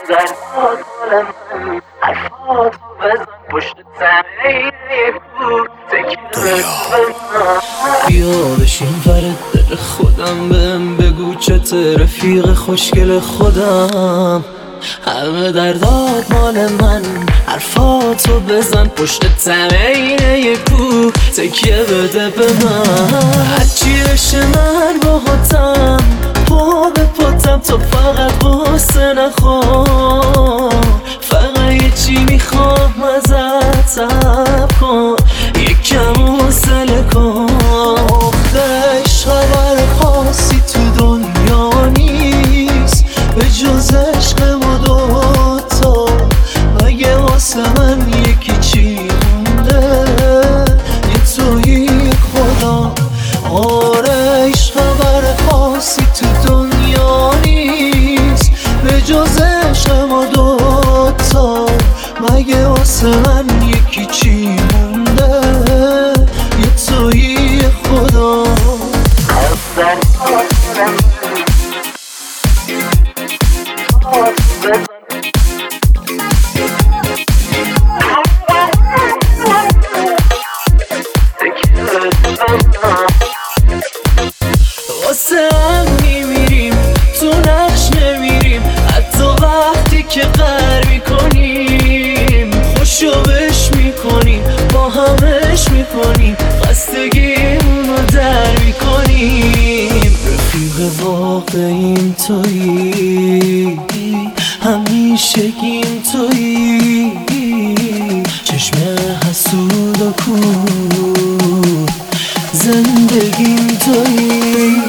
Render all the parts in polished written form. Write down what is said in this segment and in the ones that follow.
در مال من حرفاتو بزن پشت تنه بود بیا بشین ورد دل خودم بهم بگو چته رفیق خوشگل خودم همه دردات مال من حرفاتو بزن پشت تنه کو تکیه بده به من هرچی بشه من باهاتم پا به پاتم تو فقط غصه نخور فقط یه چی میخوام ازت صبر کن یکم حوصله کن آخه خبر خاصی تو دنیا نیست به جز عشق ما دوتا مگه واسه من یکی چی مونده یه تویی خدا آره خبر خاصی تو دنیا نیست به جز عشق ما دوتا مگه واسه من یکی چی مونده یه تویی خدا واسه هم میمیریم تو نقش نمیریم حتی وقتی که قهر میکنیم خوشو بش میکنیم با همش میکنیم خستگیمونو در میکنیم رفیق واقعیم تویی همیشگیم تویی چشم حسود و کور زندگیم تویی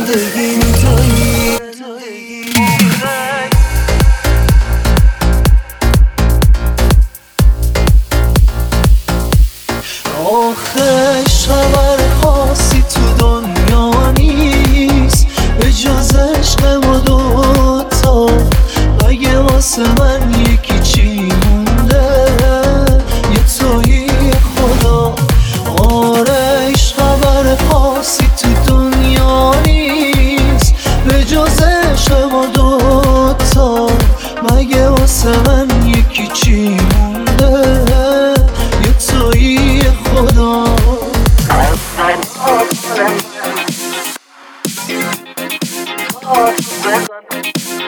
آخه خبر خاصی تو دنیا نیست به جز عشق ما دوتا مگه واسه من یکی چی مونده یه تویی خدا آره خبر خاصی تو دنیا نیست به جز عشق ما دوتا مگه واسه من یکی چی مونده یه تویی خدا بزن